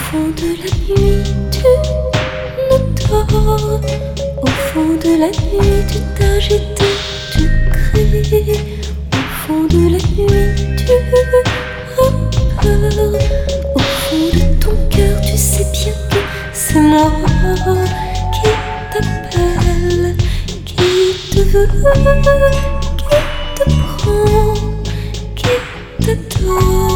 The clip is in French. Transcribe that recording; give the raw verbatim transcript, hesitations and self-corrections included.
fond de la nuit, tu ne dors. Au fond de la nuit, tu t'agites, tu cries. Au fond de la nuit, tu as peur. Au fond de ton cœur, tu sais bien que c'est moi qui t'appelle, qui te veut, qui te prend, qui t'adore.